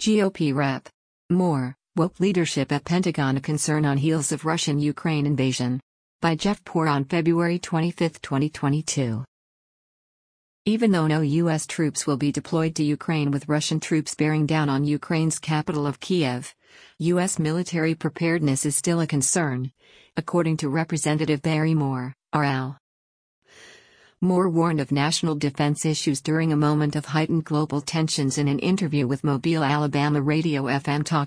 GOP Rep. More, woke leadership at Pentagon a concern on heels of Russian-Ukraine invasion. By Jeff Poor on February 25, 2022. Even though no U.S. troops will be deployed to Ukraine with Russian troops bearing down on Ukraine's capital of Kiev, U.S. military preparedness is still a concern, according to Representative Barry Moore, RL. Moore warned of national defense issues during a moment of heightened global tensions in an interview with Mobile, Alabama radio FM Talk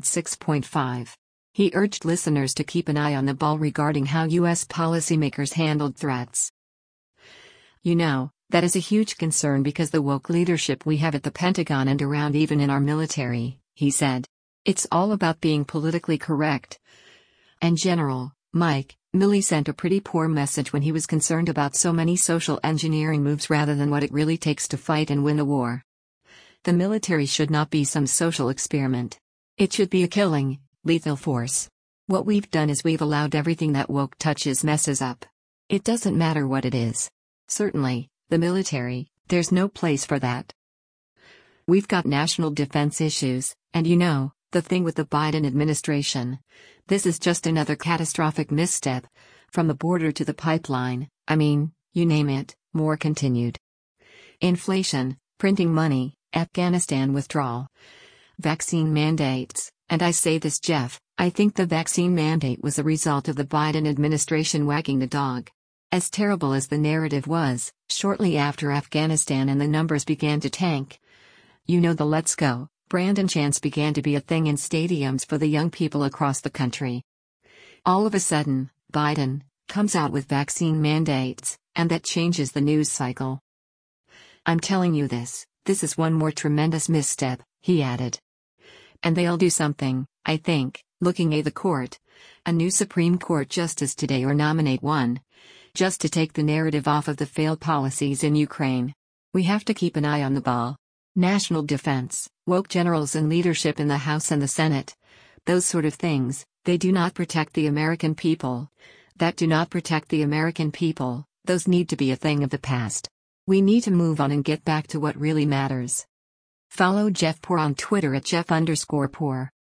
106.5. He urged listeners to keep an eye on the ball regarding how U.S. policymakers handled threats. "You know, that is a huge concern because the woke leadership we have at the Pentagon and around even in our military," he said. "It's all about being politically correct." And General Mike Milley sent a pretty poor message when he was concerned about so many social engineering moves rather than what it really takes to fight and win a war. The military should not be some social experiment. It should be a killing, lethal force. What we've done is we've allowed everything that woke touches messes up. It doesn't matter what it is. Certainly, the military, there's no place for that. We've got national defense issues, and you know, the thing with the Biden administration. This is just another catastrophic misstep. From the border to the pipeline, I mean, you name it, Moore continued. Inflation, printing money, Afghanistan withdrawal, vaccine mandates, and I say this, Jeff, I think the vaccine mandate was a result of the Biden administration wagging the dog. As terrible as the narrative was, shortly after Afghanistan and the numbers began to tank. You know, the Let's Go Brandon chants began to be a thing in stadiums for the young people across the country. All of a sudden, Biden comes out with vaccine mandates, and that changes the news cycle. I'm telling you this is one more tremendous misstep, he added. And they'll do something, I think, looking at the court. A new Supreme Court justice today or nominate one. Just to take the narrative off of the failed policies in Ukraine. We have to keep an eye on the ball. National defense, woke generals and leadership in the House and the Senate. Those sort of things, they do not protect the American people. That do not protect the American people, those need to be a thing of the past. We need to move on and get back to what really matters. Follow Jeff Poor on Twitter at Jeff_Poor.